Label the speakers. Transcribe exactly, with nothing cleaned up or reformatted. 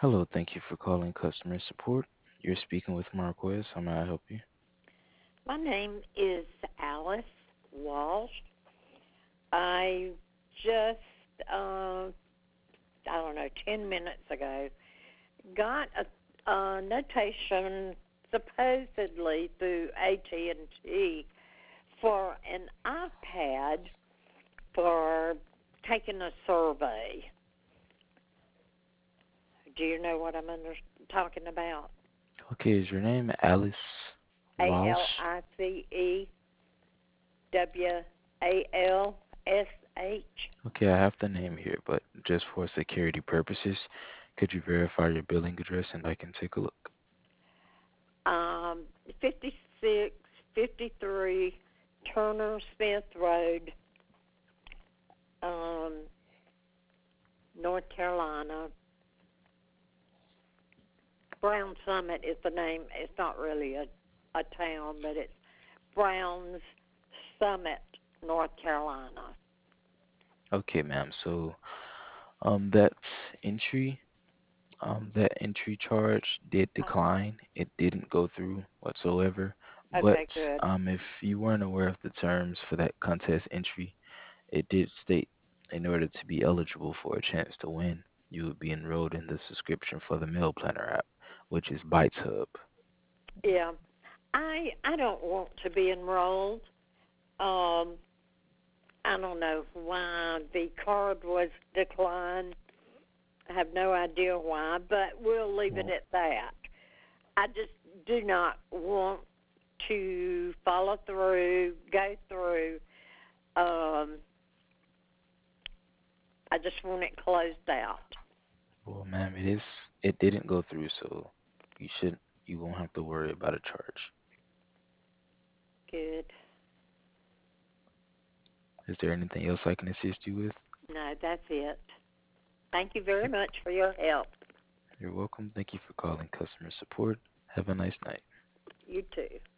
Speaker 1: Hello, thank you for calling customer support. You're speaking with Marquez. How may I help you?
Speaker 2: My name is Alice Walsh. I just, uh, I don't know, ten minutes ago got a, a notation supposedly through A T and T for an iPad for taking a survey. Do you know what I'm under, talking about?
Speaker 1: Okay, is your name Alice
Speaker 2: A
Speaker 1: Walsh?
Speaker 2: L I C E W A L S H.
Speaker 1: Okay, I have the name here, but just for security purposes, could you verify your billing address and I can take a look?
Speaker 2: Um, fifty-six fifty-three Turner Smith Road, um, North Carolina. Brown Summit is the name. It's not really a, a town, but it's Brown's Summit, North Carolina.
Speaker 1: Okay, ma'am. So, um, that entry, um, that entry charge did
Speaker 2: Uh-huh.
Speaker 1: decline. It didn't go through whatsoever. But
Speaker 2: Okay, good.
Speaker 1: um, if you weren't aware of the terms for that contest entry, it did state in order to be eligible for a chance to win, you would be enrolled in the subscription for the Meal Planner app, which is Bites Hub.
Speaker 2: Yeah, I I don't want to be enrolled. Um, I don't know why the card was declined. I have no idea why, but we'll leave it
Speaker 1: Well,
Speaker 2: at that. I just do not want to follow through, go through. Um, I just want it closed out.
Speaker 1: well, ma'am, it is. It didn't go through, so you should. You won't have to worry about a charge.
Speaker 2: Good.
Speaker 1: Is there anything else I can assist you with?
Speaker 2: No, that's it. Thank you very
Speaker 1: Okay,
Speaker 2: much for your help.
Speaker 1: you're welcome. Thank you for calling customer support. Have a nice night.
Speaker 2: You too.